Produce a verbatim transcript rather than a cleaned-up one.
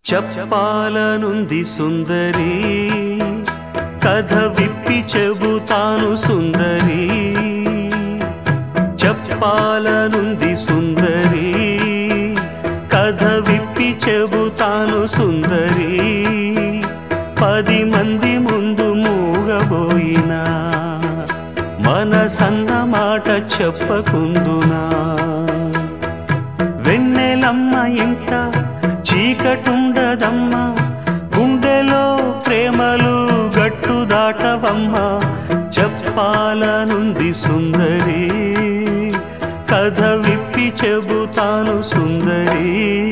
చెప్పాలనుంది సుందరి, కథ విప్పి చెబుతాను సుందరి. చెప్పాలనుంది సుందరి, కథ విప్పి చెబుతాను సుందరి. పది మంది ముందు మూగబోయినా మనసన్న మాట చెప్పకుందునా. వెన్నెలమ్మ ఇంట చీకటుండదమ్మా, గుండెలో ప్రేమలు గట్టు దాటవమ్మా. చెప్పాలనుంది సుందరి, కథ విప్పి చెబుతాను సుందరి.